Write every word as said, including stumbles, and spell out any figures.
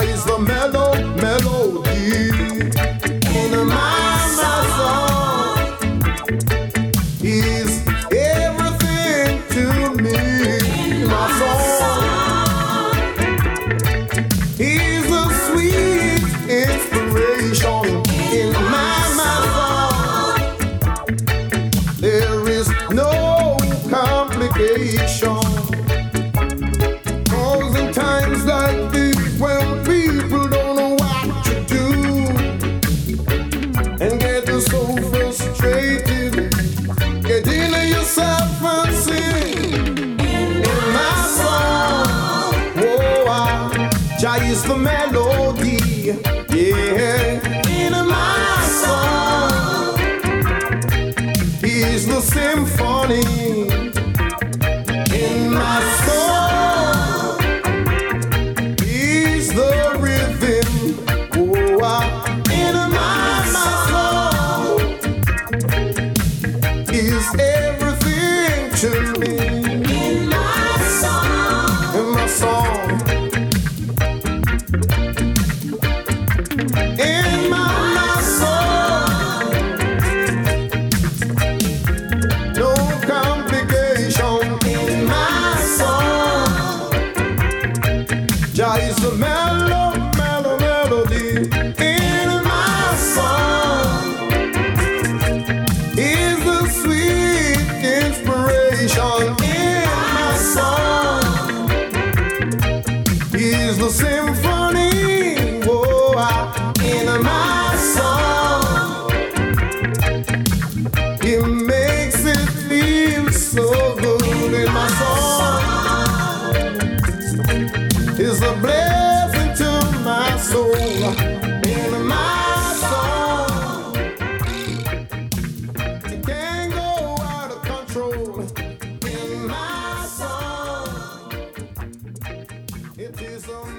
Jah is the mellow melody in my, my soul. He's everything to me, my soul. He's the sweet inspiration in my, my soul. There is no complication. Cause in times like these, when people don't know what to do and get so frustrated, get into yourself and sing in my song. Oh, ah, Jah is the melody, yeah, in my song. He's the symphony in my soul. He's the rhythm, oh, ah, in my, my soul. He's everything to me in my song, in my song, in my, my soul. No complication in my soul. Jah is the mellow, mellow melody in my soul. Is the sweet inspiration in my soul. He's the symphony, oh, ah, in my soul. He makes it feel so good in my soul. Is a blessing to my soul, in my soul. It can't go out of control in my soul. It is a